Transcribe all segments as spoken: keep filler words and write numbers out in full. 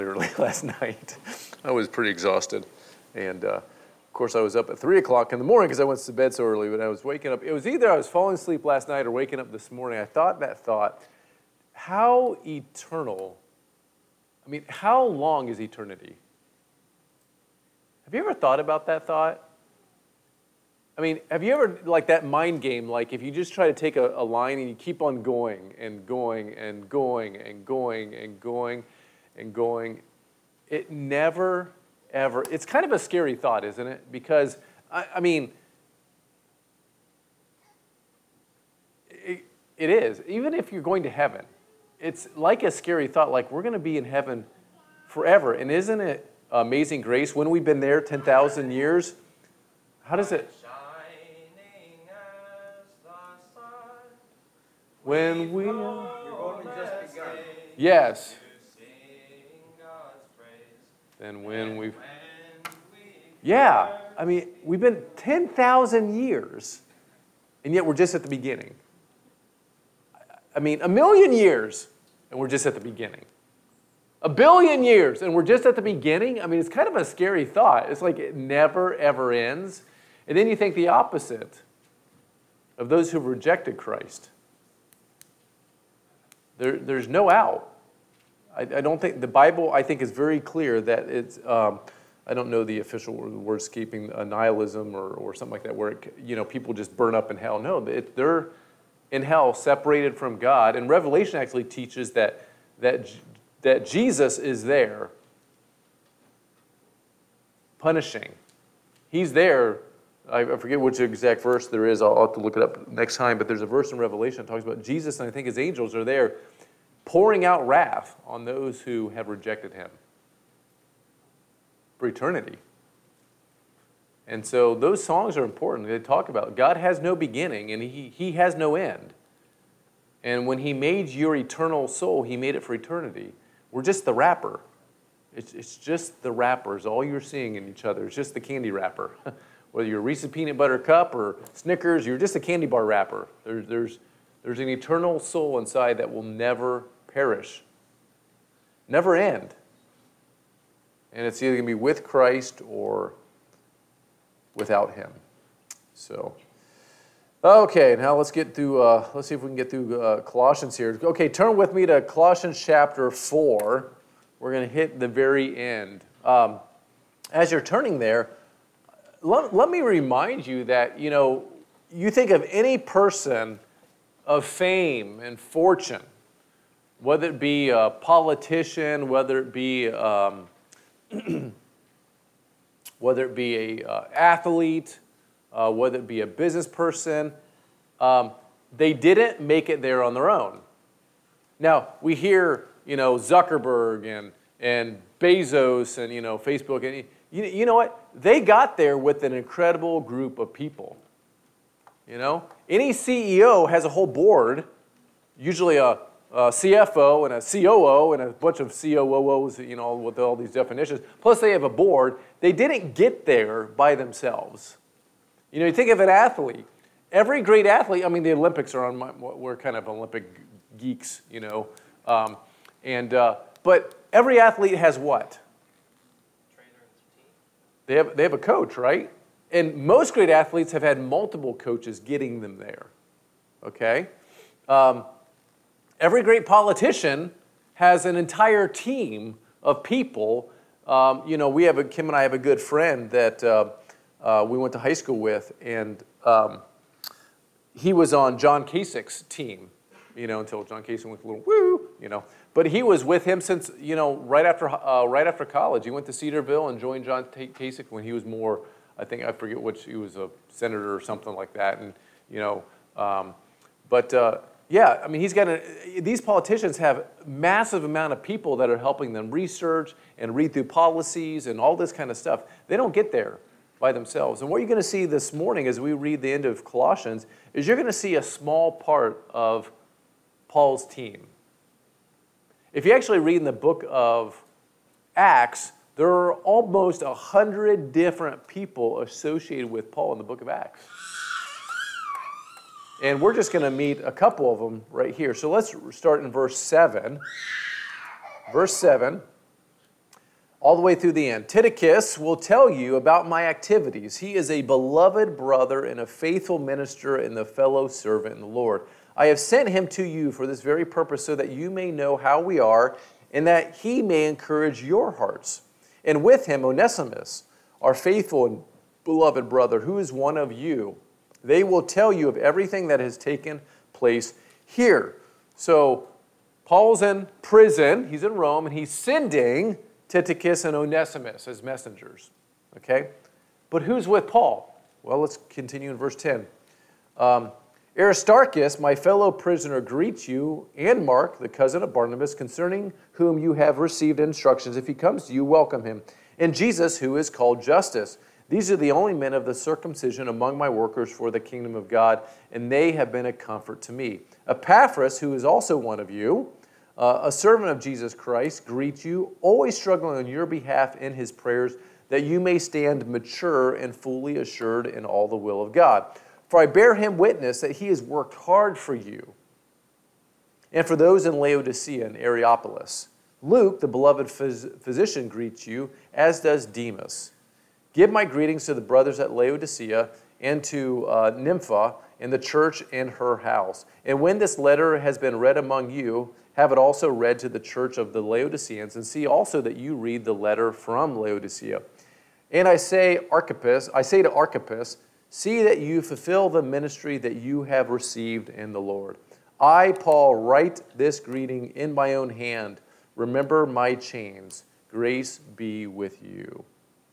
Early last night. I was pretty exhausted. And, uh, of course, I was up at three o'clock in the morning because I went to bed so early, but I was waking up. It was either I was falling asleep last night or waking up this morning. I thought that thought, how eternal, I mean, how long is eternity? Have you ever thought about that thought? I mean, have you ever, like that mind game, like if you just try to take a, a line and you keep on going and going and going and going and going and going, it never, ever, it's kind of a scary thought, isn't it? Because, I, I mean, it, it is. Even if you're going to heaven, it's like a scary thought, like we're going to be in heaven forever. And isn't it amazing grace? When we've been there ten thousand years, how does it? When we yes. Then when we've yeah, I mean, we've been ten thousand years, and yet we're just at the beginning. I mean, a million years, and we're just at the beginning. A billion years, and we're just at the beginning. I mean, it's kind of a scary thought. It's like it never, ever ends. And then you think the opposite of those who've rejected Christ. There, there's no out. I, I don't think, the Bible, I think, is very clear that it's, um, I don't know the official word escaping, uh, nihilism or, or something like that, where, it, you know, people just burn up in hell. No, it, they're in hell, separated from God. And Revelation actually teaches that, that, that Jesus is there punishing. He's there. I forget which exact verse there is. I'll have to look it up next time. But there's a verse in Revelation that talks about Jesus, and I think his angels are there pouring out wrath on those who have rejected him for eternity. And so those songs are important. They talk about God has no beginning, and he, he has no end. And when he made your eternal soul, he made it for eternity. We're just the wrapper. It's, it's just the wrappers. All you're seeing in each other. It's just the candy wrapper. Whether you're Reese's Peanut Butter Cup or Snickers, you're just a candy bar wrapper. There's, there's, there's an eternal soul inside that will never perish, never end. And it's either going to be with Christ or without him. So, okay, now let's get through, uh, let's see if we can get through uh, Colossians here. Okay, turn with me to Colossians chapter four. We're going to hit the very end. Um, as you're turning there, Let, let me remind you that, you know, you think of any person of fame and fortune, whether it be a politician, whether it be um, whether it be a uh, athlete, uh, whether it be a business person, um, they didn't make it there on their own. Now we hear, you know, Zuckerberg and and Bezos and you know Facebook and. You, you know what? They got there with an incredible group of people. You know? Any C E O has a whole board, usually a, a C F O and a C O O and a bunch of C O O Os, you know, with all these definitions. Plus they have a board. They didn't get there by themselves. You know, you think of an athlete. Every great athlete, I mean, the Olympics are on my, we're kind of Olympic geeks, you know. Um, and uh, but every athlete has what? They have, they have a coach, right? And most great athletes have had multiple coaches getting them there, okay? Um, every great politician has an entire team of people. Um, you know, we have a, Kim and I have a good friend that uh, uh, we went to high school with, and um, he was on John Kasich's team, you know, until John Kasich went a little woo, you know. But he was with him since, you know, right after uh, right after college. He went to Cedarville and joined John Kasich when he was more, I think, I forget which, he was a senator or something like that. And, you know, um, but, uh, yeah, I mean, he's got a, these politicians have massive amount of people that are helping them research and read through policies and all this kind of stuff. They don't get there by themselves. And what you're going to see this morning as we read the end of Colossians is you're going to see a small part of Paul's team. If you actually read in the book of Acts, there are almost a hundred different people associated with Paul in the book of Acts. And we're just going to meet a couple of them right here. So let's start in verse seven. Verse seven. all the way through the end. Tychicus will tell you about my activities. He is a beloved brother and a faithful minister and the fellow servant in the Lord. I have sent him to you for this very purpose, so that you may know how we are, and that he may encourage your hearts. And with him, Onesimus, our faithful and beloved brother, who is one of you. They will tell you of everything that has taken place here. So Paul's in prison. He's in Rome, and he's sending Tychicus and Onesimus as messengers. Okay? But who's with Paul? Well, let's continue in verse ten. Um, Aristarchus, my fellow prisoner, greets you, and Mark, the cousin of Barnabas, concerning whom you have received instructions. If he comes to you, welcome him. And Jesus, who is called Justus. These are the only men of the circumcision among my workers for the kingdom of God, and they have been a comfort to me. Epaphras, who is also one of you, uh, a servant of Jesus Christ, greets you, always struggling on your behalf in his prayers, that you may stand mature and fully assured in all the will of God. For I bear him witness that he has worked hard for you and for those in Laodicea and Areopolis. Luke, the beloved phys- physician, greets you, as does Demas. Give my greetings to the brothers at Laodicea and to uh, Nympha and the church in her house. And when this letter has been read among you, have it also read to the church of the Laodiceans, and see also that you read the letter from Laodicea. And I say, Archippus, I say to Archippus, see that you fulfill the ministry that you have received in the Lord. I, Paul, write this greeting in my own hand. Remember my chains. Grace be with you.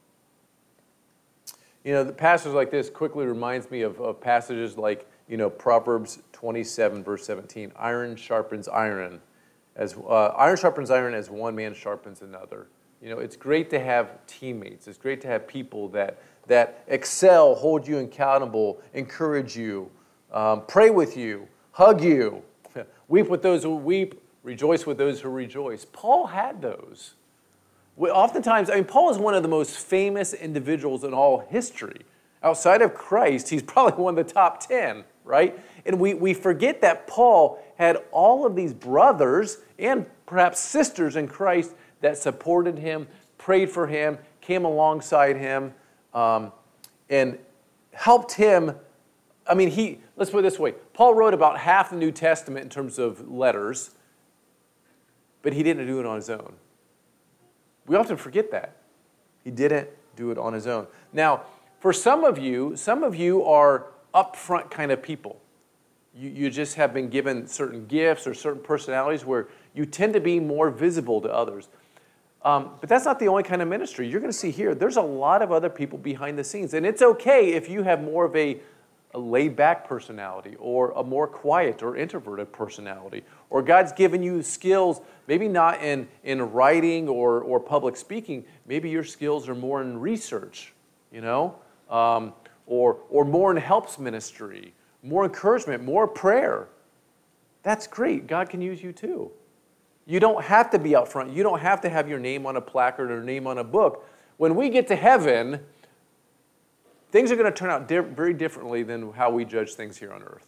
You know, the passages like this quickly reminds me of, of passages like, you know, Proverbs twenty-seven, verse seventeen. Iron sharpens iron. As uh, iron sharpens iron as one man sharpens another. You know, it's great to have teammates. It's great to have people that that excel, hold you accountable, encourage you, um, pray with you, hug you, weep with those who weep, rejoice with those who rejoice. Paul had those. We, oftentimes, I mean, Paul is one of the most famous individuals in all history. Outside of Christ, he's probably one of the top ten, right? And we, we forget that Paul had all of these brothers and perhaps sisters in Christ that supported him, prayed for him, came alongside him, Um, and helped him. I mean, he, let's put it this way. Paul wrote about half the New Testament in terms of letters, but he didn't do it on his own. We often forget that. He didn't do it on his own. Now, for some of you, some of you are upfront kind of people. You, you just have been given certain gifts or certain personalities where you tend to be more visible to others. Um, but that's not the only kind of ministry. You're going to see here, there's a lot of other people behind the scenes. And it's okay if you have more of a, a laid-back personality or a more quiet or introverted personality. Or God's given you skills, maybe not in, in writing or, or public speaking. Maybe your skills are more in research, you know, um, or, or more in helps ministry, more encouragement, more prayer. That's great. God can use you too. You don't have to be out front. You don't have to have your name on a placard or name on a book. When we get to heaven, things are going to turn out di- very differently than how we judge things here on earth.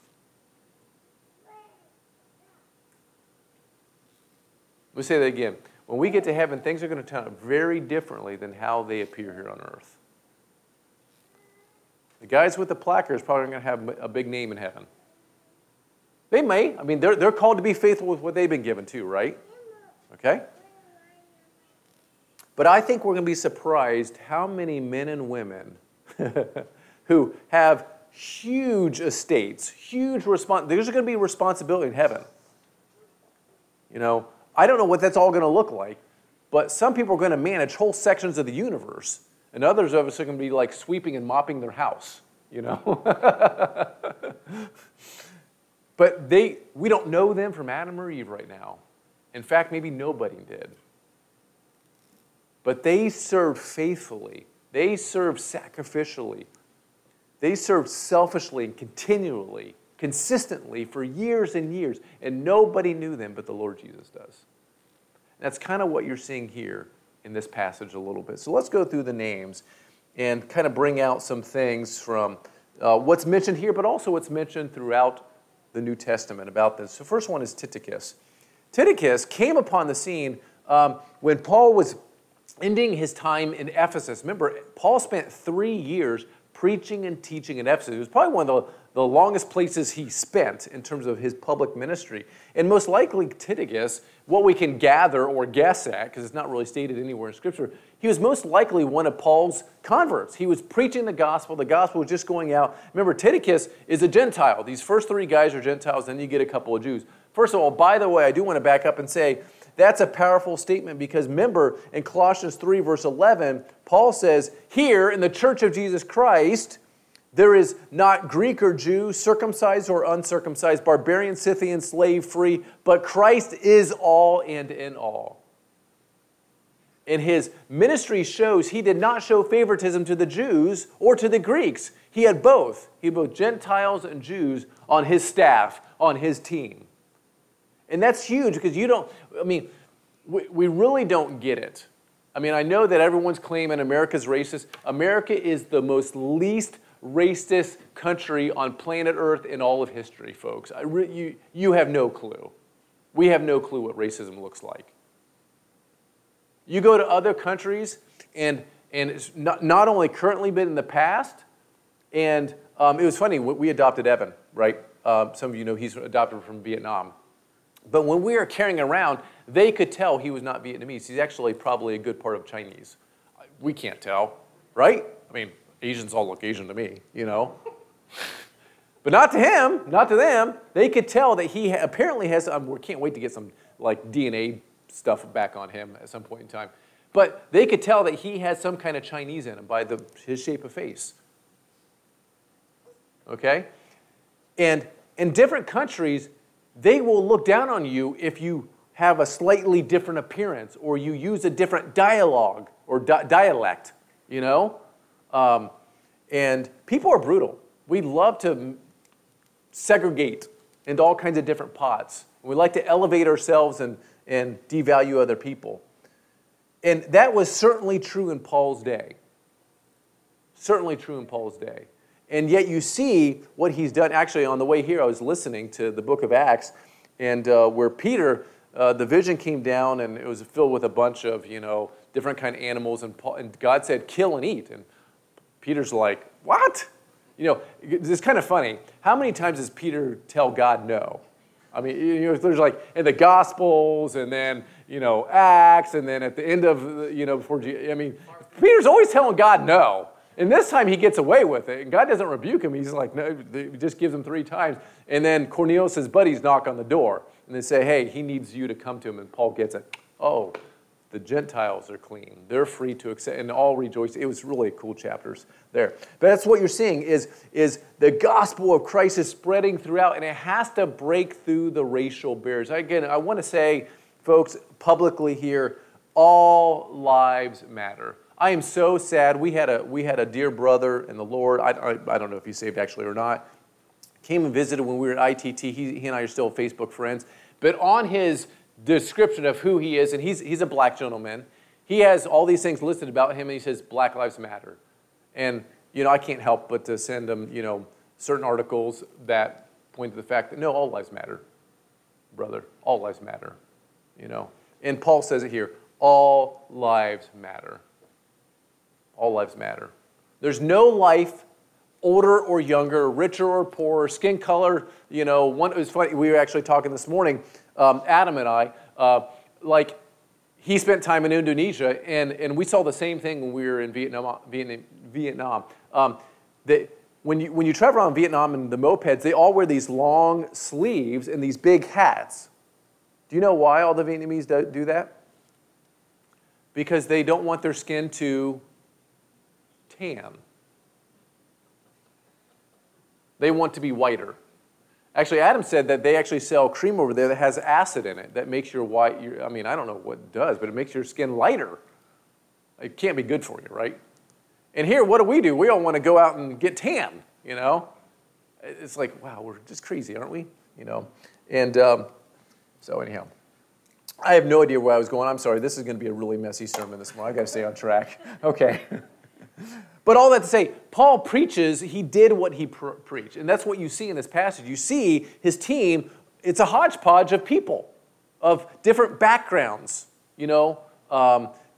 Let me say that again. When we get to heaven, things are going to turn out very differently than how they appear here on earth. The guys with the placards probably going to have a big name in heaven. They may. I mean, they're, they're called to be faithful with what they've been given too, right? Okay? But I think we're going to be surprised how many men and women who have huge estates, huge respons- there's going to be responsibility in heaven. You know, I don't know what that's all going to look like, but some people are going to manage whole sections of the universe, and others of us are going to be like sweeping and mopping their house, you know? But they, we don't know them from Adam or Eve right now. In fact, maybe nobody did. But they served faithfully. They served sacrificially. They served selfishly and continually, consistently for years and years. And nobody knew them but the Lord Jesus does. And that's kind of what you're seeing here in this passage a little bit. So let's go through the names and kind of bring out some things from uh, what's mentioned here, but also what's mentioned throughout the New Testament about this. So first one is Tychicus. Tychicus came upon the scene um, when Paul was ending his time in Ephesus. Remember, Paul spent three years preaching and teaching in Ephesus. It was probably one of the, the longest places he spent in terms of his public ministry. And most likely Tychicus, what we can gather or guess at, because it's not really stated anywhere in Scripture, he was most likely one of Paul's converts. He was preaching the gospel. The gospel was just going out. Remember, Tychicus is a Gentile. These first three guys are Gentiles, then you get a couple of Jews. First of all, by the way, I do want to back up and say, that's a powerful statement because remember, in Colossians three, verse eleven, Paul says, here in the church of Jesus Christ, there is not Greek or Jew, circumcised or uncircumcised, barbarian, Scythian, slave, free, but Christ is all and in all. And his ministry shows he did not show favoritism to the Jews or to the Greeks. He had both. He had both Gentiles and Jews on his staff, on his team. And that's huge because you don't, I mean, we, we really don't get it. I mean, I know that everyone's claiming America's racist. America is the most least racist country on planet Earth in all of history, folks. I re, you, you have no clue. We have no clue what racism looks like. You go to other countries, and, and it's not, not only currently, but in the past. And um, it was funny, we adopted Evan, right? Uh, some of you know he's adopted from Vietnam. But when we were carrying around, they could tell he was not Vietnamese. He's actually probably a good part of Chinese. We can't tell, right? I mean, Asians all look Asian to me, you know. But not to him, not to them. They could tell that he ha- apparently has, um, we can't wait to get some like D N A stuff back on him at some point in time. But they could tell that he had some kind of Chinese in him by the, his shape of face. Okay? And in different countries, they will look down on you if you have a slightly different appearance or you use a different dialogue or di- dialect, you know? Um, and people are brutal. We love to segregate into all kinds of different pots. We like to elevate ourselves and, and devalue other people. And that was certainly true in Paul's day. Certainly true in Paul's day. And yet you see what he's done. Actually, on the way here, I was listening to the book of Acts, and uh, where Peter, uh, the vision came down, and it was filled with a bunch of, you know, different kind of animals, and, Paul, and God said, kill and eat. And Peter's like, what? You know, it's kind of funny. How many times does Peter tell God no? I mean, you know, there's like in the Gospels, and then, you know, Acts, and then at the end of, you know, before, I mean, Peter's always telling God no. And this time he gets away with it, and God doesn't rebuke him. He's like, no, he just gives him three times. And then Cornelius' buddies knock on the door, and they say, hey, he needs you to come to him. And Paul gets it. Oh, the Gentiles are clean. They're free to accept, and all rejoice. It was really cool chapters there. But that's what you're seeing is, is the gospel of Christ is spreading throughout, and it has to break through the racial barriers. Again, I want to say, folks, publicly here, all lives matter. I am so sad. We had a we had a dear brother in the Lord. I, I, I don't know if he's saved actually or not. Came and visited when we were at I T T. He, he and I are still Facebook friends. But on his description of who he is, and he's he's a black gentleman, he has all these things listed about him, and he says Black Lives Matter. And you know, I can't help but to send him, you know, certain articles that point to the fact that no, all lives matter, brother. All lives matter. You know. And Paul says it here. All lives matter. All lives matter. There's no life, older or younger, richer or poorer, skin color. You know, one. It was funny. We were actually talking this morning, um, Adam and I. Uh, like, he spent time in Indonesia, and, and we saw the same thing when we were in Vietnam. Vietnam. Vietnam. Um, they, when you when you travel around Vietnam and the mopeds, they all wear these long sleeves and these big hats. Do you know why all the Vietnamese do, do that? Because they don't want their skin to tan. They want to be whiter. Actually, Adam said that they actually sell cream over there that has acid in it that makes your white, your, I mean, I don't know what it does, but it makes your skin lighter. It can't be good for you, right? And here, what do we do? We all want to go out and get tan, you know? It's like, wow, we're just crazy, aren't we? You know? And um, so anyhow, I have no idea where I was going. I'm sorry, this is going to be a really messy sermon this morning. I've got to stay on track. Okay. But all that to say, Paul preaches, he did what he pr- preached. And that's what you see in this passage. You see his team, it's a hodgepodge of people, of different backgrounds, you know, um,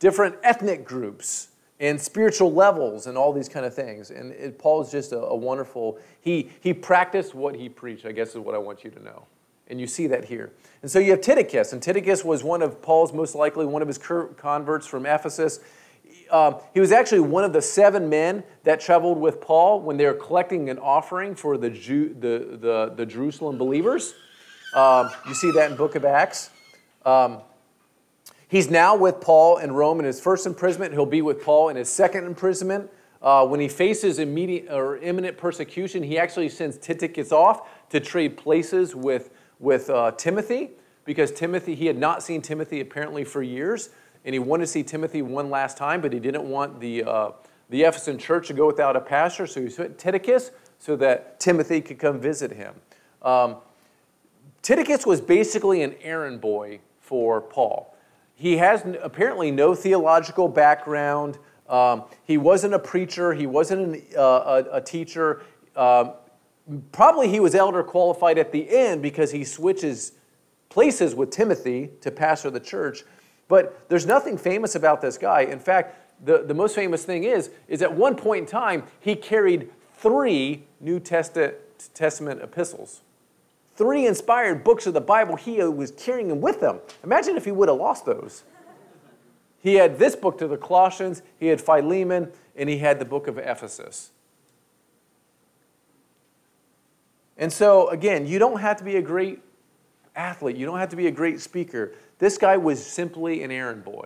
different ethnic groups and spiritual levels and all these kind of things. And it, Paul's just a, a wonderful, he, he practiced what he preached, I guess is what I want you to know. And you see that here. And so you have Tychicus, and Tychicus was one of Paul's, most likely one of his converts from Ephesus. Um, he was actually one of the seven men that traveled with Paul when they were collecting an offering for the Jew, the, the, the Jerusalem believers. Um, you see that in Book of Acts. Um, he's now with Paul in Rome in his first imprisonment. He'll be with Paul in his second imprisonment. Uh, when he faces immediate or imminent persecution, he actually sends Tychicus off to trade places with, with uh, Timothy, because Timothy, he had not seen Timothy apparently for years, and he wanted to see Timothy one last time, but he didn't want the, uh, the Ephesian church to go without a pastor, so he sent Tychicus so that Timothy could come visit him. Um, Tychicus was basically an errand boy for Paul. He has apparently no theological background. Um, he wasn't a preacher. He wasn't an, uh, a, a teacher. Um, probably he was elder qualified at the end because he switches places with Timothy to pastor the church. But there's nothing famous about this guy. In fact, the, the most famous thing is, is at one point in time, he carried three New Testament, Testament epistles. Three inspired books of the Bible, he was carrying them with him. Imagine if he would have lost those. He had this book to the Colossians, he had Philemon, and he had the book of Ephesus. And so, again, you don't have to be a great athlete. You don't have to be a great speaker. This guy was simply an errand boy.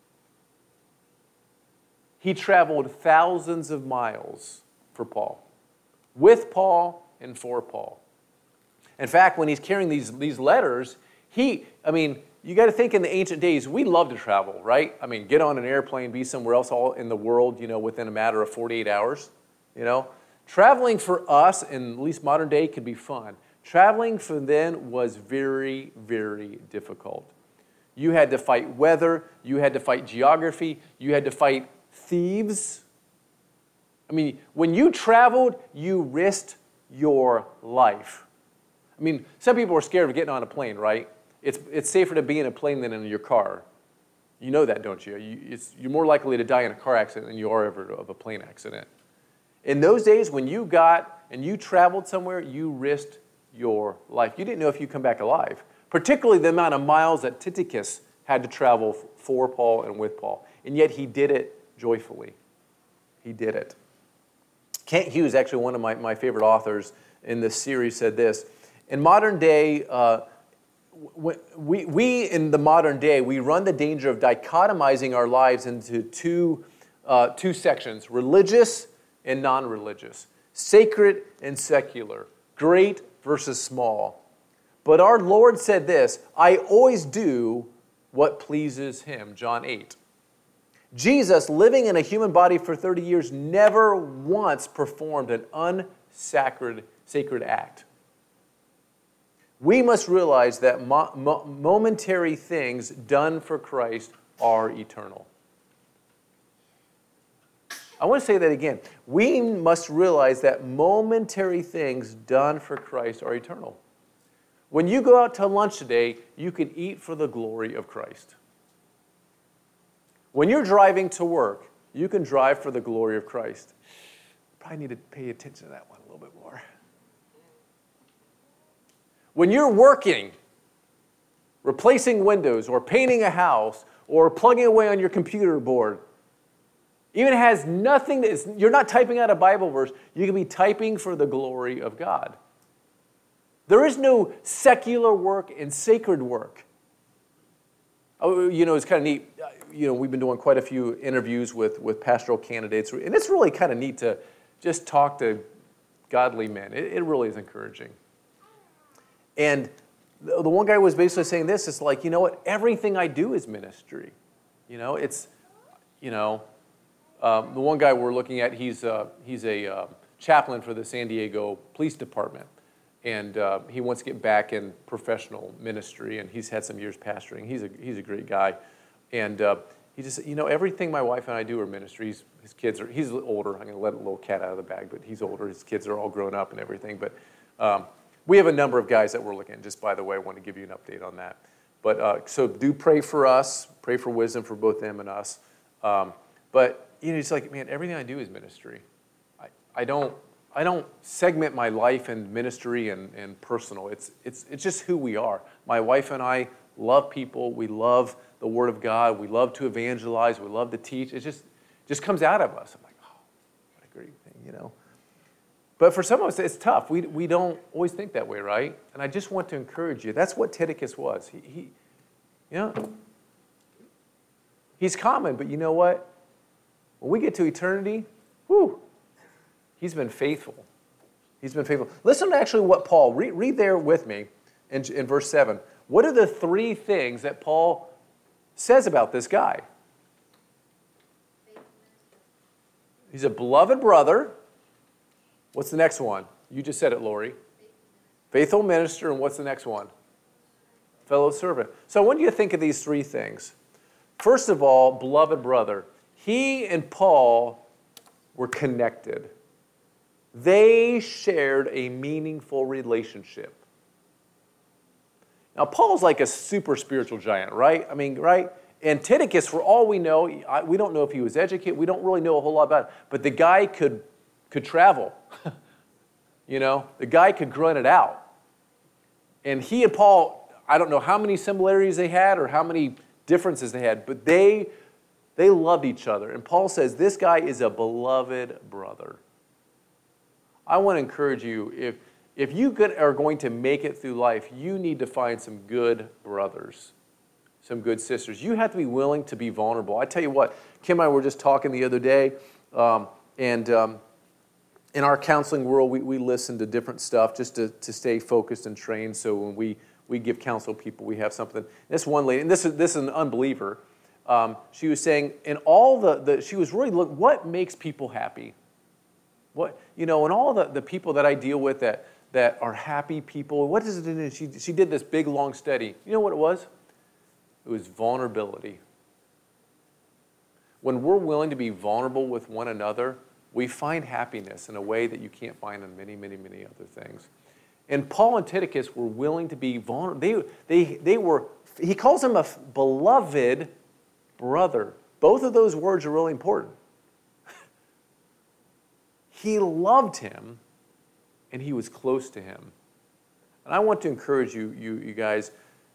He traveled thousands of miles for Paul, with Paul and for Paul. In fact, when he's carrying these, these letters, he, I mean, you got to think in the ancient days, we love to travel, right? I mean, get on an airplane, be somewhere else all in the world, you know, within a matter of forty-eight hours, you know. Traveling for us, in at least modern day, could be fun. Traveling for then was very, very difficult. You had to fight weather, you had to fight geography, you had to fight thieves. I mean, when you traveled, you risked your life. I mean, some people are scared of getting on a plane, right? It's, it's safer to be in a plane than in your car. You know that, don't you? you it's, you're more likely to die in a car accident than you are ever of a plane accident. In those days, when you got and you traveled somewhere, you risked your life. You didn't know if you'd come back alive, particularly the amount of miles that Tychicus had to travel for Paul and with Paul. And yet he did it joyfully. He did it. Kent Hughes, actually one of my, my favorite authors in this series, said this: in modern day, uh, we, we in the modern day, we run the danger of dichotomizing our lives into two, uh, two sections, religious and non-religious, sacred and secular, great versus small. But our Lord said this: I always do what pleases him, John eight. Jesus, living in a human body for thirty years, never once performed an unsacred sacred act. We must realize that mo- mo- momentary things done for Christ are eternal. I want to say that again. We must realize that momentary things done for Christ are eternal. When you go out to lunch today, you can eat for the glory of Christ. When you're driving to work, you can drive for the glory of Christ. Probably need to pay attention to that one a little bit more. When you're working, replacing windows or painting a house or plugging away on your computer board, even has nothing, to, you're not typing out a Bible verse, you can be typing for the glory of God. There is no secular work and sacred work. Oh, you know, it's kind of neat. You know, we've been doing quite a few interviews with, with pastoral candidates, and it's really kind of neat to just talk to godly men. It, it really is encouraging. And the, the one guy was basically saying this, it's like, you know what, everything I do is ministry. You know, it's, you know, um, the one guy we're looking at, he's, uh, he's a uh, chaplain for the San Diego Police Department. And uh, he wants to get back in professional ministry, and he's had some years pastoring. He's a, he's a great guy. And uh, he just said, you know, everything my wife and I do are ministries. His kids are, he's older. I'm going to let a little cat out of the bag, but he's older. His kids are all grown up and everything. But um, we have a number of guys that we're looking at. Just by the way, I want to give you an update on that. But uh, so do pray for us. Pray for wisdom for both them and us. Um, but you know, it's like, man, everything I do is ministry. I, I don't I don't segment my life in ministry and, and personal. It's it's it's just who we are. My wife and I love people. We love the Word of God. We love to evangelize. We love to teach. It just just comes out of us. I'm like, oh, what a great thing, you know. But for some of us, it's tough. We we don't always think that way, right? And I just want to encourage you. That's what Tychicus was. He, he you know, he's common, but you know what? When we get to eternity, whew, he's been faithful. He's been faithful. Listen to actually what Paul, read, read there with me in, in verse seven. What are the three things that Paul says about this guy? He's a beloved brother. What's the next one? You just said it, Lori. Faithful minister, and what's the next one? Fellow servant. So I want you to think of these three things. First of all, beloved brother. He and Paul were connected. They shared a meaningful relationship. Now, Paul's like a super spiritual giant, right? I mean, right? And Tychicus, for all we know, we don't know if he was educated. We don't really know a whole lot about it. But the guy could, could travel. You know, the guy could grunt it out. And he and Paul, I don't know how many similarities they had or how many differences they had, but they, they loved each other. And Paul says, this guy is a beloved brother. I want to encourage you, if, if you could, are going to make it through life, you need to find some good brothers, some good sisters. You have to be willing to be vulnerable. I tell you what, Kim and I were just talking the other day, um, and um, in our counseling world, we, we listen to different stuff just to, to stay focused and trained. So when we, we give counsel people, we have something. This one lady, and this is, this is an unbeliever, um, she was saying, in all the, the she was really looking, what makes people happy? What, you know, and all the, the people that I deal with that, that are happy people, what is it? She, she did this big, long study. You know what it was? It was vulnerability. When we're willing to be vulnerable with one another, we find happiness in a way that you can't find in many, many, many other things. And Paul and Tychicus were willing to be vulnerable. They, they, they were, he calls him a beloved brother. Both of those words are really important. He loved him, and he was close to him. And I want to encourage you, you, you guys,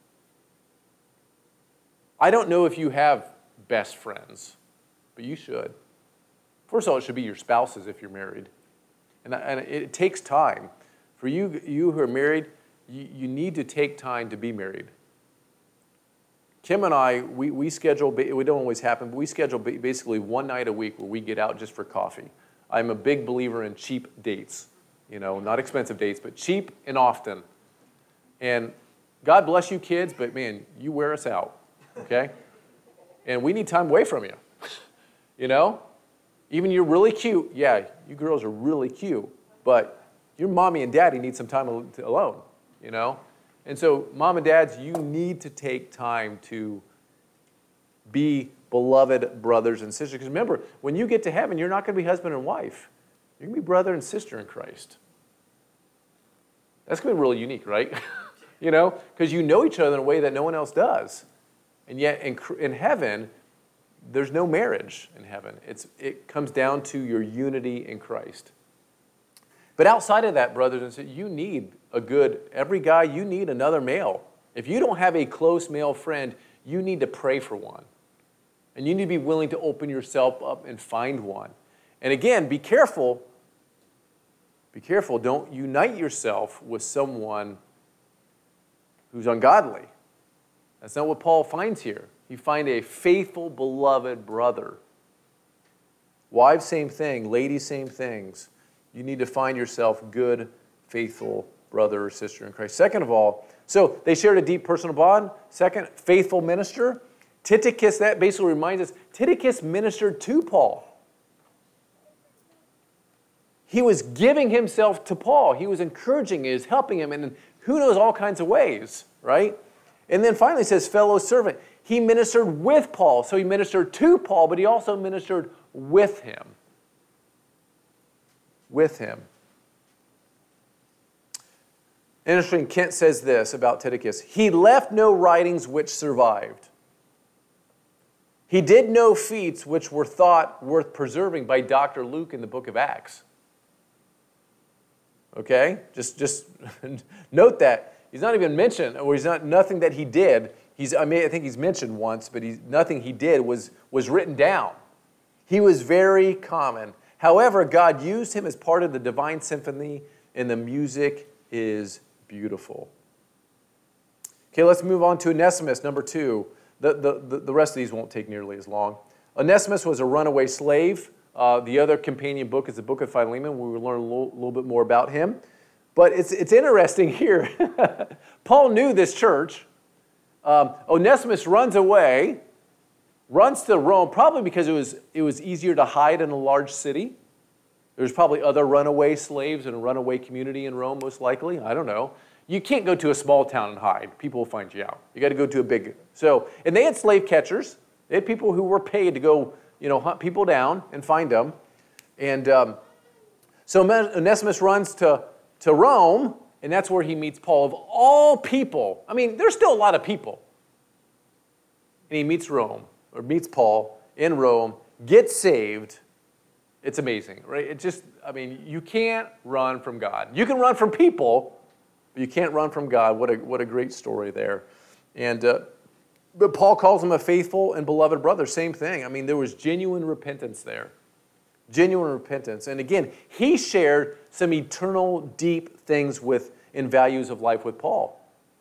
I don't know if you have best friends, but you should. First of all, it should be your spouses if you're married. And, and it takes time. For you, you who are married, you, you need to take time to be married. Kim and I, we, we schedule, we don't always happen, but we schedule basically one night a week where we get out just for coffee. I'm a big believer in cheap dates. You know, not expensive dates, but cheap and often. And God bless you kids, but man, you wear us out, okay? And we need time away from you, you know? Even you're really cute. Yeah, you girls are really cute, but your mommy and daddy need some time alone, you know? And so, mom and dads, you need to take time to be beloved brothers and sisters. Because remember, when you get to heaven, you're not going to be husband and wife. You're going to be brother and sister in Christ. That's going to be really unique, right? You know, because you know each other in a way that no one else does. And yet, in, in heaven, there's no marriage in heaven. It's, it comes down to your unity in Christ. But outside of that, brothers and sisters, you need a good, every guy, you need another male. If you don't have a close male friend, you need to pray for one. And you need to be willing to open yourself up and find one. And again, be careful. Be careful. Don't unite yourself with someone who's ungodly. That's not what Paul finds here. You find a faithful, beloved brother. Wives, same thing. Ladies, same things. You need to find yourself good, faithful brother or sister in Christ. Second of all, so they shared a deep personal bond. Second, faithful minister. Tychicus, that basically reminds us, Tychicus ministered to Paul. He was giving himself to Paul. He was encouraging him, he was helping him, and who knows all kinds of ways, right? And then finally it says fellow servant. He ministered with Paul. So he ministered to Paul, but he also ministered with him. With him. Interesting, Kent says this about Tychicus. He left no writings which survived. He did no feats which were thought worth preserving by Doctor Luke in the book of Acts. Okay? Just, just note that. He's not even mentioned, or he's not nothing that he did. He's, I mean, I think he's mentioned once, but he's, nothing he did was, was written down. He was very common. However, God used him as part of the divine symphony, and the music is beautiful. Okay, let's move on to Onesimus, number two. The, the, the rest of these won't take nearly as long. Onesimus was a runaway slave. Uh, the other companion book is the book of Philemon, where we learn a little, little bit more about him. But it's, it's interesting here. Paul knew this church. Um, Onesimus runs away, runs to Rome, probably because it was, it was easier to hide in a large city. There's probably other runaway slaves in a runaway community in Rome, most likely. I don't know. You can't go to a small town and hide. People will find you out. You got to go to a big. So, and they had slave catchers. They had people who were paid to go, you know, hunt people down and find them. And um, so Onesimus runs to, to Rome, and that's where he meets Paul. Of all people, I mean, there's still a lot of people. And he meets Rome, or meets Paul in Rome, gets saved. It's amazing, right? It just, I mean, you can't run from God. You can run from people, but you can't run from God. What a what a great story there. And uh, but Paul calls him a faithful and beloved brother. Same thing. I mean, there was genuine repentance there. Genuine repentance. And again, he shared some eternal, deep things with and values of life with Paul.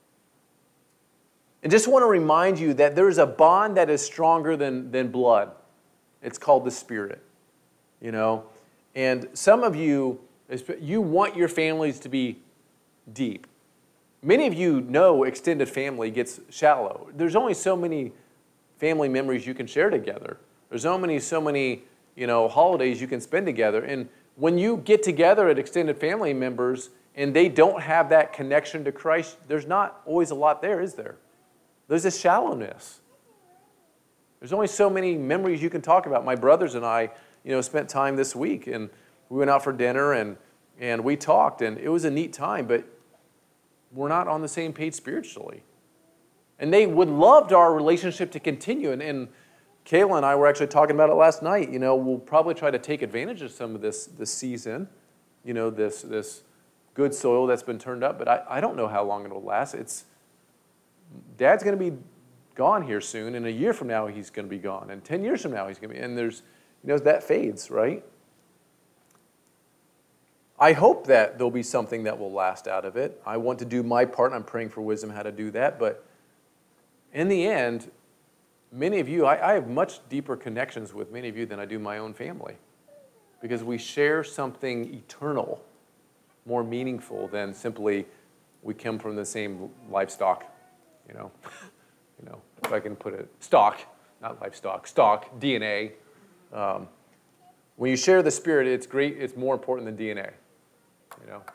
And just want to remind you that there's a bond that is stronger than, than blood. It's called the Spirit. You know, and some of you, you want your families to be deep. Many of you know extended family gets shallow. There's only so many family memories you can share together. There's so many, so many, you know, holidays you can spend together. And when you get together at extended family members and they don't have that connection to Christ, there's not always a lot there, is there? There's a shallowness. There's only so many memories you can talk about. My brothers and I, you know, spent time this week, and we went out for dinner, and and we talked, and it was a neat time, but we're not on the same page spiritually. And they would love our relationship to continue, and, and Kayla and I were actually talking about it last night. You know, we'll probably try to take advantage of some of this this season, you know, this this good soil that's been turned up, but I, I don't know how long it'll last. It's Dad's going to be gone here soon, and a year from now he's going to be gone, and ten years from now he's going to be, and there's You know, that fades, right? I hope that there'll be something that will last out of it. I want to do my part, and I'm praying for wisdom how to do that. But in the end, many of you, I, I have much deeper connections with many of you than I do my own family, because we share something eternal, more meaningful than simply we come from the same livestock, you know, you know, if I can put it, stock, not livestock, stock, D N A. Um, when you share the Spirit, it's great. It's more important than D N A, you know.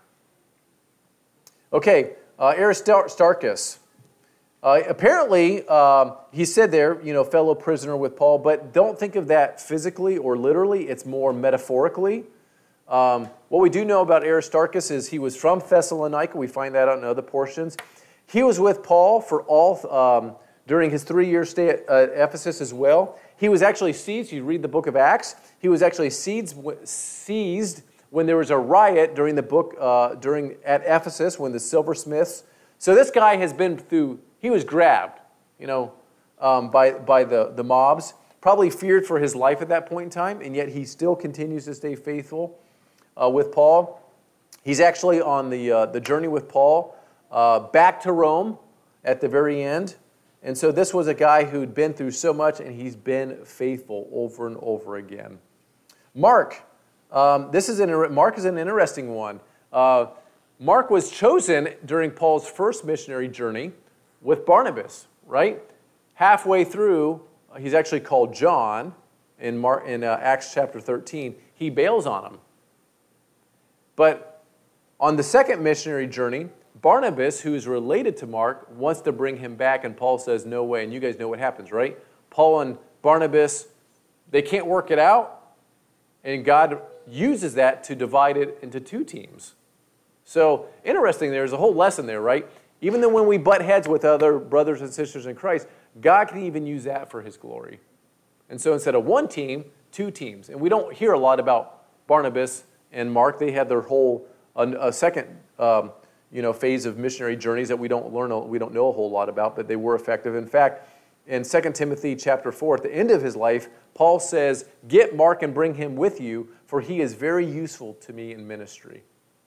Okay, uh, Aristarchus. Uh, apparently, um, he said there, you know, fellow prisoner with Paul, but don't think of that physically or literally. It's more metaphorically. Um, what we do know about Aristarchus is he was from Thessalonica. We find that out in other portions. He was with Paul for all um, during his three-year stay at uh, Ephesus as well. He was actually seized. You read the book of Acts. He was actually seized, seized when there was a riot during the book uh, during at Ephesus when the silversmiths. So this guy has been through. He was grabbed, you know, um, by by the the mobs. Probably feared for his life at that point in time, and yet he still continues to stay faithful uh, with Paul. He's actually on the uh, the journey with Paul uh, back to Rome at the very end. And so this was a guy who'd been through so much, and he's been faithful over and over again. Mark, um, this is an Mark is an interesting one. Uh, Mark was chosen during Paul's first missionary journey with Barnabas, right? Halfway through, he's actually called John in, Mark, in uh, Acts chapter thirteen. He bails on him. But on the second missionary journey, Barnabas, who is related to Mark, wants to bring him back, and Paul says, no way. And you guys know what happens, right? Paul and Barnabas, they can't work it out, and God uses that to divide it into two teams. So interesting, there's a whole lesson there, right? Even though when we butt heads with other brothers and sisters in Christ, God can even use that for his glory. And so instead of one team, two teams. And we don't hear a lot about Barnabas and Mark. They had their whole, a, a second um, you know, phase of missionary journeys that we don't learn, we don't know a whole lot about, but they were effective. In fact, in Second Timothy chapter four, at the end of his life, Paul says, get Mark and bring him with you, for he is very useful to me in ministry.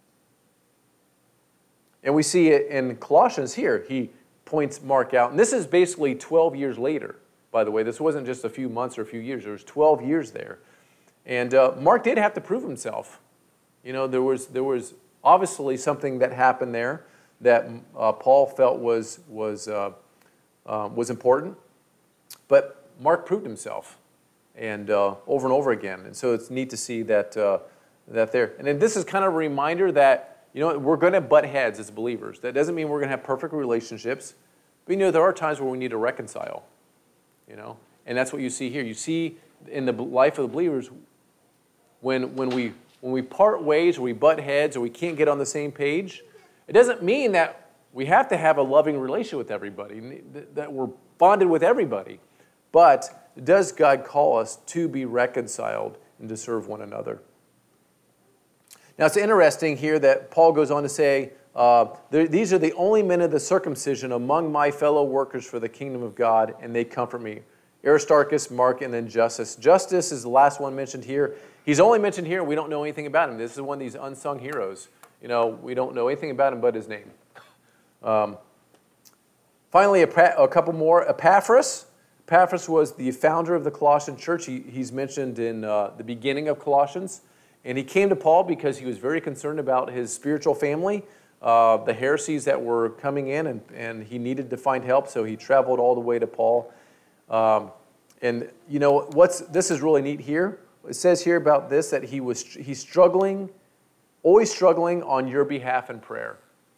And we see it in Colossians here. He points Mark out. And this is basically twelve years later, by the way. This wasn't just a few months or a few years. There was twelve years there. And uh, Mark did have to prove himself. You know, there was there was obviously something that happened there that uh, Paul felt was, was, uh, uh, was important. But Mark proved himself, and uh, over and over again. And so it's neat to see that uh, that there. And then this is kind of a reminder that, you know, we're going to butt heads as believers. That doesn't mean we're going to have perfect relationships. But, you know, there are times where we need to reconcile, you know. And that's what you see here. You see in the life of the believers, when when we when we part ways or we butt heads or we can't get on the same page, it doesn't mean that we have to have a loving relationship with everybody, that we're bonded with everybody. But does God call us to be reconciled and to serve one another? Now, it's interesting here that Paul goes on to say, uh, these are the only men of the circumcision among my fellow workers for the kingdom of God, and they comfort me. Aristarchus, Mark, and then Justus. Justus is the last one mentioned here. He's only mentioned here. We don't know anything about him. This is one of these unsung heroes. You know, we don't know anything about him but his name. Um, finally, a, a couple more. Epaphras. Epaphras was the founder of the Colossian church. He, he's mentioned in uh, the beginning of Colossians. And he came to Paul because he was very concerned about his spiritual family, uh, the heresies that were coming in, and, and he needed to find help, so he traveled all the way to Paul. Um, and, you know, what's this is really neat here. It says here about this that he was he's struggling, always struggling on your behalf in prayer.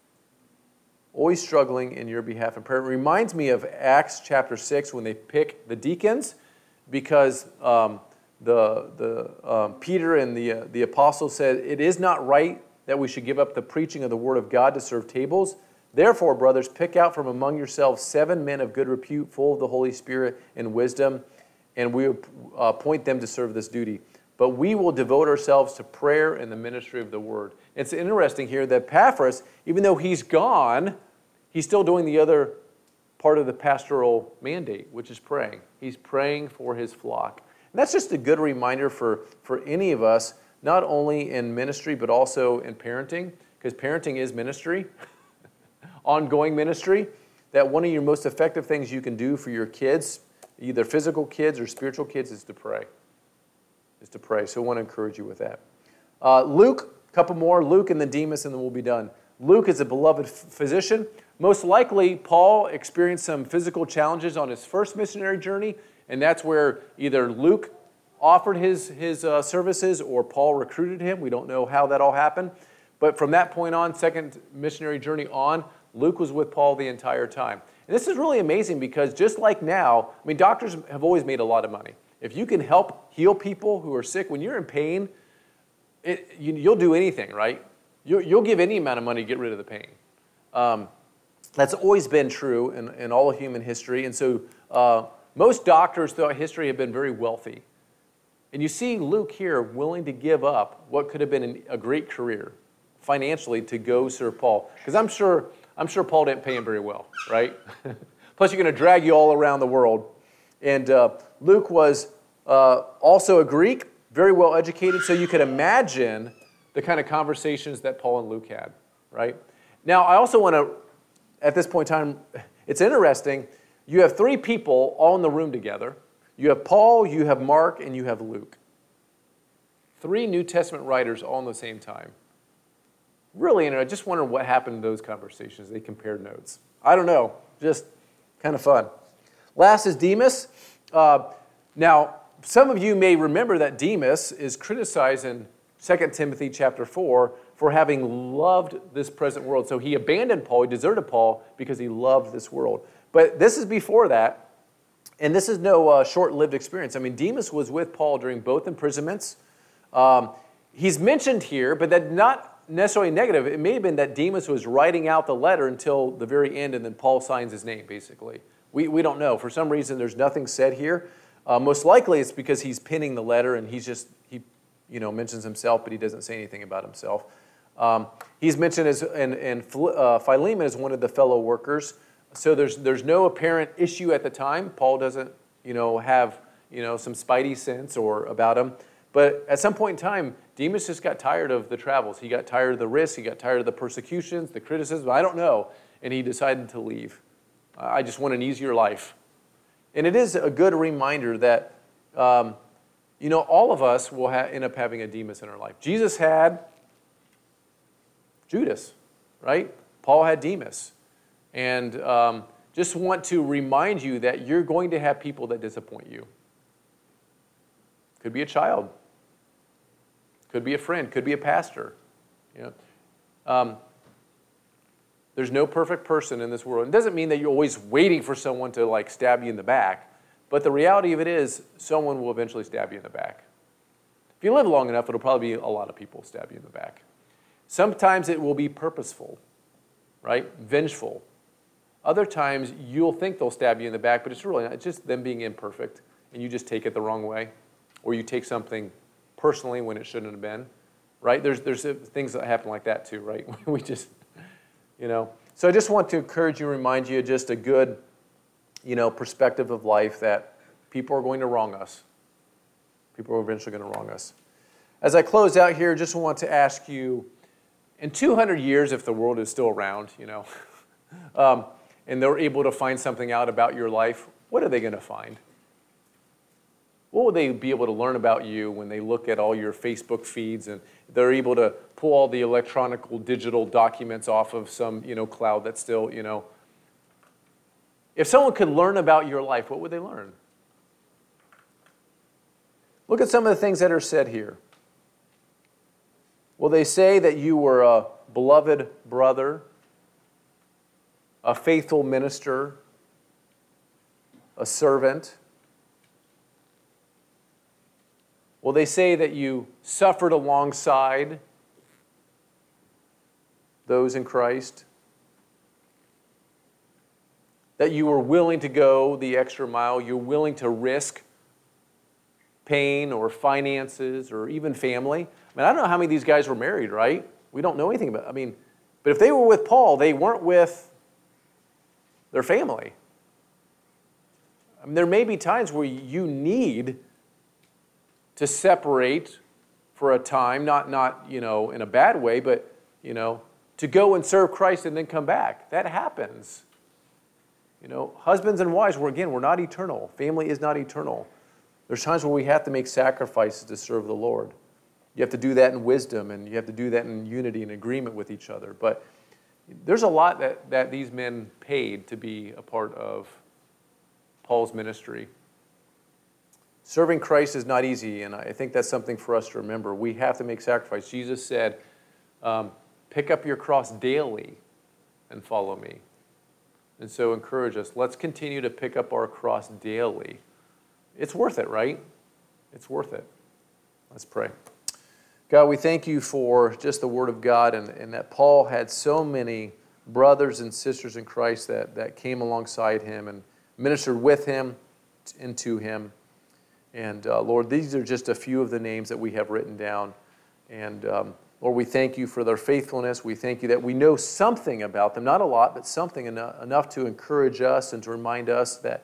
Always struggling in your behalf in prayer. It reminds me of Acts chapter six when they pick the deacons, because um, the the um, Peter and the uh, the apostles said, it is not right that we should give up the preaching of the word of God to serve tables. Therefore, brothers, pick out from among yourselves seven men of good repute, full of the Holy Spirit and wisdom, and we will uh, appoint them to serve this duty. But we will devote ourselves to prayer and the ministry of the word. It's interesting here that Epaphras, even though he's gone, he's still doing the other part of the pastoral mandate, which is praying. He's praying for his flock. And that's just a good reminder for, for any of us, not only in ministry, but also in parenting, because parenting is ministry, ongoing ministry, that one of your most effective things you can do for your kids, either physical kids or spiritual kids, is to pray. Is to pray. So I want to encourage you with that. Uh, Luke, a couple more. Luke and then Demas, and then we'll be done. Luke is a beloved physician. Most likely, Paul experienced some physical challenges on his first missionary journey, and that's where either Luke offered his, his uh, services or Paul recruited him. We don't know how that all happened. But from that point on, second missionary journey on, Luke was with Paul the entire time. And this is really amazing because just like now, I mean, doctors have always made a lot of money. If you can help heal people who are sick, when you're in pain, it, you, you'll do anything, right? You, you'll give any amount of money to get rid of the pain. Um, that's always been true in, in all of human history. And so uh, most doctors throughout history have been very wealthy. And you see Luke here willing to give up what could have been an, a great career financially to go serve Paul. Because I'm sure... I'm sure Paul didn't pay him very well, right? Plus, you're going to drag you all around the world. And uh, Luke was uh, also a Greek, very well educated, so you could imagine the kind of conversations that Paul and Luke had, right? Now, I also want to, at this point in time, it's interesting. You have three people all in the room together. You have Paul, you have Mark, and you have Luke. Three New Testament writers all in the same time. Really, and I just wonder what happened in those conversations. They compared notes. I don't know. Just kind of fun. Last is Demas. Uh, now, some of you may remember that Demas is criticized in Second Timothy chapter four for having loved this present world. So he abandoned Paul, he deserted Paul because he loved this world. But this is before that, and this is no uh, short-lived experience. I mean, Demas was with Paul during both imprisonments. Um, he's mentioned here, but that not necessarily negative. It may have been that Demas was writing out the letter until the very end, and then Paul signs his name, basically. We, we don't know. For some reason, there's nothing said here. Uh, most likely, it's because he's penning the letter, and he's just, he you know, mentions himself, but he doesn't say anything about himself. Um, he's mentioned as, and, and uh, Philemon is one of the fellow workers. So there's there's no apparent issue at the time. Paul doesn't, you know, have, you know, some spidey sense or about him. But at some point in time, Demas just got tired of the travels. He got tired of the risks. He got tired of the persecutions, the criticism. I don't know. And he decided to leave. I just want an easier life. And it is a good reminder that, um, you know, all of us will ha- end up having a Demas in our life. Jesus had Judas, right? Paul had Demas. And um, just want to remind you that you're going to have people that disappoint you. Could be a child. Could be a friend. Could be a pastor. You know? um, there's no perfect person in this world. It doesn't mean that you're always waiting for someone to like stab you in the back. But the reality of it is someone will eventually stab you in the back. If you live long enough, it'll probably be a lot of people stab you in the back. Sometimes it will be purposeful, right? Vengeful. Other times, you'll think they'll stab you in the back, but it's really not. It's just them being imperfect, and you just take it the wrong way, or you take something personally when it shouldn't have been, right? There's there's things that happen like that too, right? We just, you know. So I just want to encourage you, remind you, just a good, you know, perspective of life that people are going to wrong us. People are eventually going to wrong us. As I close out here, just want to ask you, in two hundred years, if the world is still around, you know, um, and they're able to find something out about your life, what are they going to find? What will they be able to learn about you when they look at all your Facebook feeds and they're able to pull all the electronic, digital documents off of some, you know, cloud that's still, you know. If someone could learn about your life, what would they learn? Look at some of the things that are said here. Will they say that you were a beloved brother, a faithful minister, a servant? Will they say that you suffered alongside those in Christ? That you were willing to go the extra mile, you're willing to risk pain or finances or even family? I mean, I don't know how many of these guys were married, right? We don't know anything about it. I mean, but if they were with Paul, they weren't with their family. I mean, there may be times where you need to separate for a time, not, not, you know, in a bad way, but, you know, to go and serve Christ and then come back. That happens. You know, husbands and wives, we're, again, we're not eternal. Family is not eternal. There's times where we have to make sacrifices to serve the Lord. You have to do that in wisdom, and you have to do that in unity and agreement with each other. But there's a lot that, that these men paid to be a part of Paul's ministry. Serving Christ is not easy, and I think that's something for us to remember. We have to make sacrifice. Jesus said, um, pick up your cross daily and follow me. And so encourage us, let's continue to pick up our cross daily. It's worth it, right? It's worth it. Let's pray. God, we thank you for just the Word of God, and, and that Paul had so many brothers and sisters in Christ that, that came alongside him and ministered with him and to him. And uh, Lord, these are just a few of the names that we have written down. And um, Lord, we thank you for their faithfulness. We thank you that we know something about them, not a lot, but something enough, enough to encourage us and to remind us that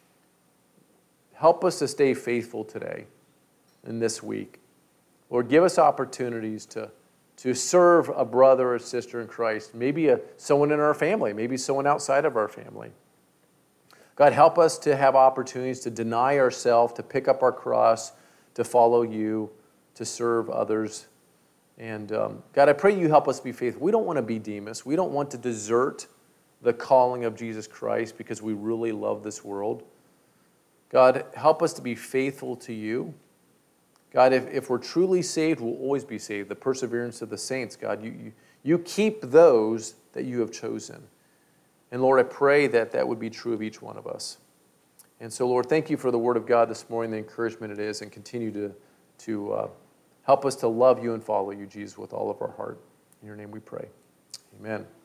help us to stay faithful today and this week. Lord, give us opportunities to, to serve a brother or sister in Christ, maybe a, someone in our family, maybe someone outside of our family. God, help us to have opportunities to deny ourselves, to pick up our cross, to follow you, to serve others. And um, God, I pray you help us be faithful. We don't want to be Demas. We don't want to desert the calling of Jesus Christ because we really love this world. God, help us to be faithful to you. God, if, if we're truly saved, we'll always be saved. The perseverance of the saints, God, you, you, you keep those that you have chosen. And Lord, I pray that that would be true of each one of us. And so, Lord, thank you for the Word of God this morning, the encouragement it is, and continue to, to uh, help us to love you and follow you, Jesus, with all of our heart. In your name we pray. Amen.